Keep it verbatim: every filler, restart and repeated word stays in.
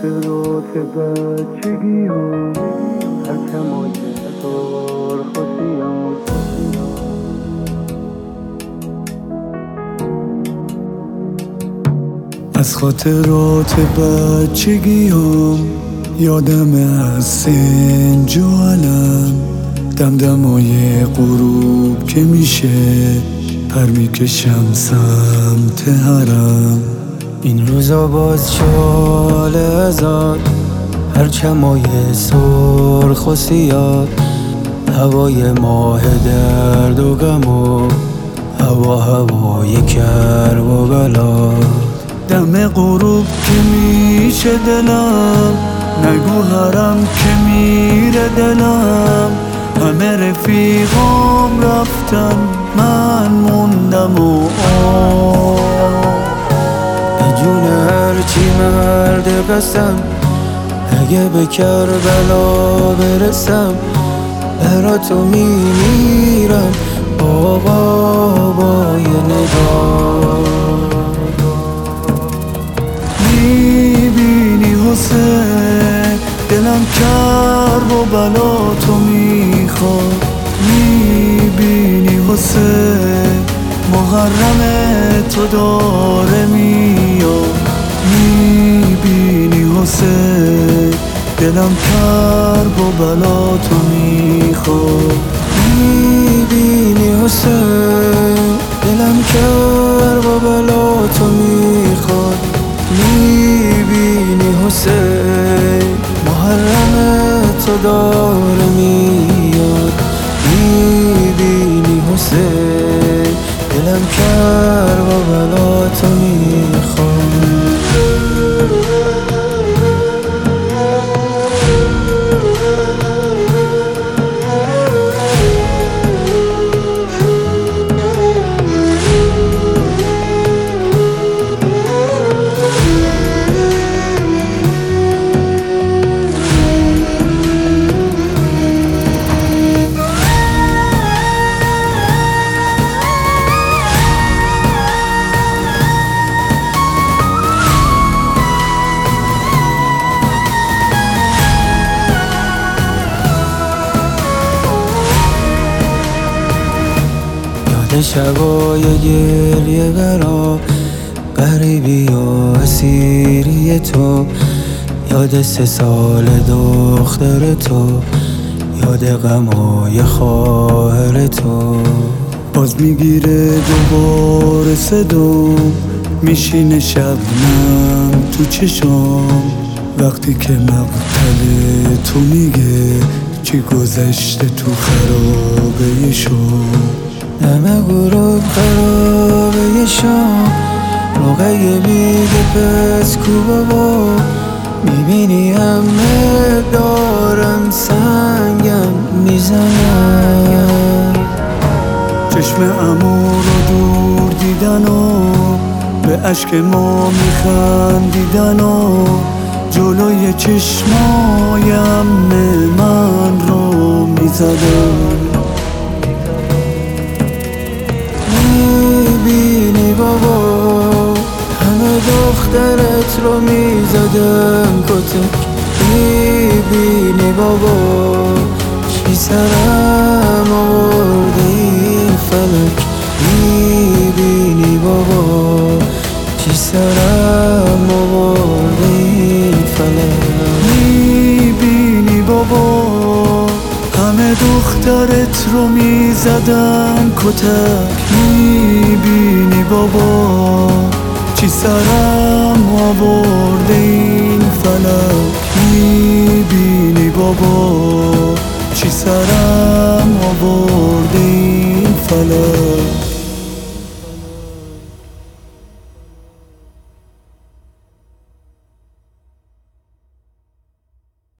خاطرات بچگیام، هر کمای سرخوشیام. از خاطرات بچگیام یادم از سنج و علم، دمدمای غروب که میشه پر میکشم سمت حرم. این روزا باز چاله ازاد، هر چمای سرخ و سیاد، هوای ماه درد و غم و هوا هوای کرب و بلاد. دم غروب که میشه دلم، نگو حرم که میره دلم. همه رفیقام رفتن من موندم و آه به جون هرچی مرد قسم، اگه به کربلا برسم براتو میمیرم بابا با یه نگاه. میبینی حسین دلم کرب و بلا تو میخواد. میبینی حسین محرم تو داره میاد. میبینی حسین دلم کرب و بلا تو میخواد. میبینی حسین دلم کرب و بلا تو میخواد. میبینی حسین محرم تو داره میاد. میبینی حسین دلم کرب و بلا تو میخواد. شبای گریه برا غریبی و اسیری تو، یاد سه سال دختر تو، یاد غمای خواهر تو. باز میگیره دوباره صدام، میشینه شبنم تو چشام. وقتی که مقتل تو میگه چی گذشته تو خرابه شام. دم غروب خرابه شام، رقیه میگه پس کو بابا. میبینی همه دارن سنگم میزنن، چشم عمو رو دور دیدن و به اشک ما میخندیدن و جلوی چشمای عمه من رو میزدن. میبینی بابا همه دخترت رو میزدن کتک. میبینی بابا چی سرم آورده این فلک. میبینی بابا چی سرم آورده این فلک. میبینی بابا همه دخترت رو میزدن کتک. میبینی بابا چی سرم آورده این فلک. میبینی بابا چی سرم